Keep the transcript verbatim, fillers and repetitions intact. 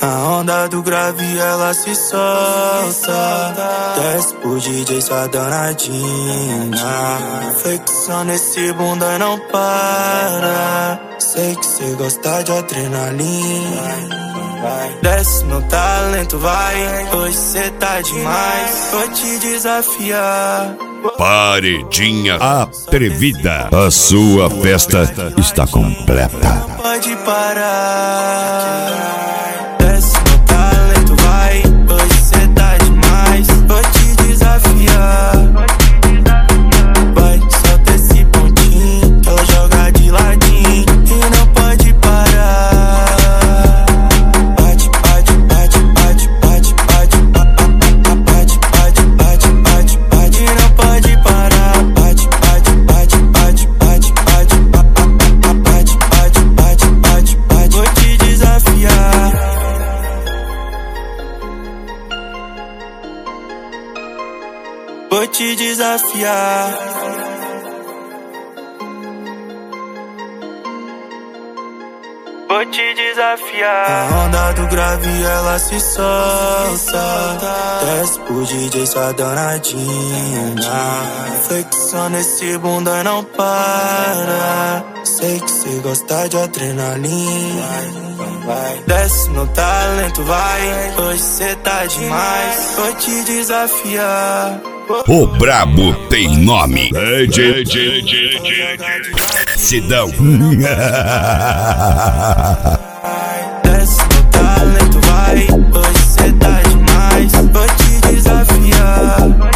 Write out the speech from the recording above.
A onda do grave ela se solta, desce pro D J sua danadinha. Flexão nesse bunda não para, sei que cê gosta de adrenalina. Desce no talento, vai, hoje cê tá demais, vou te desafiar. Paredinha Atrevida, a sua festa está completa. Não pode parar. Desce no talento, vai, hoje cê tá demais, vou te desafiar. Vai, solta esse pontinho, que ela joga de ladinho e não pode parar. Bate, bate, bate, bate, bate, bate, bate, bate, bate, bate, bate, bate, não pode parar. Bate, bate, bate, bate, bate, bate, bate, bate, bate, bate, bate, vou te desafiar. Vou te desafiar. Vou te desafiar. A onda do grave ela se solta, desce pro D J sua danadinha. Flexão nesse bunda não para, sei que cê gosta de adrenalina. Desce no talento, vai, hoje cê tá demais, vou te desafiar. O brabo tem nome. D J, D J, D J Sidão. Desce no talento, vai, hoje cê tá demais, vou te desafiar.